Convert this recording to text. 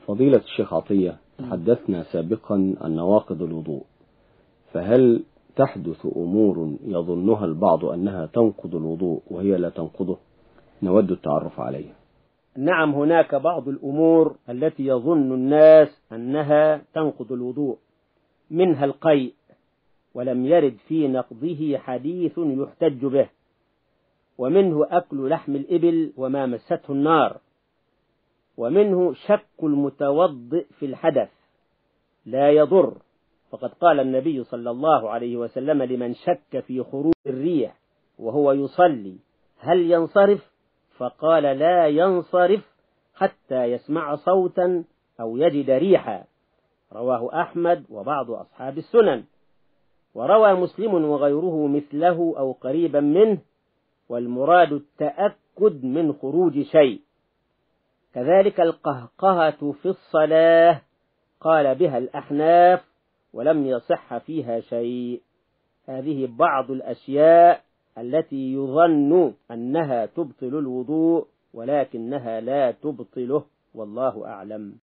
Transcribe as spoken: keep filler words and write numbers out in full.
فضيلة الشيخ عطية، تحدثنا سابقا عن نواقض الوضوء، فهل تحدث أمور يظنها البعض أنها تنقض الوضوء وهي لا تنقضه؟ نود التعرف عليها. نعم، هناك بعض الأمور التي يظن الناس أنها تنقض الوضوء، منها القيء، ولم يرد في نقضه حديث يحتج به، ومنه أكل لحم الإبل وما مسته النار، ومنه شك المتوضئ في الحدث لا يضر، فقد قال النبي صلى الله عليه وسلم لمن شك في خروج الريح وهو يصلي هل ينصرف؟ فقال لا ينصرف حتى يسمع صوتا أو يجد ريحا، رواه أحمد وبعض أصحاب السنن، وروى مسلم وغيره مثله أو قريبا منه، والمراد التأكد من خروج شيء. كذلك القهقهة في الصلاة قال بها الأحناف ولم يصح فيها شيء. هذه بعض الأشياء التي يظن أنها تبطل الوضوء ولكنها لا تبطله، والله أعلم.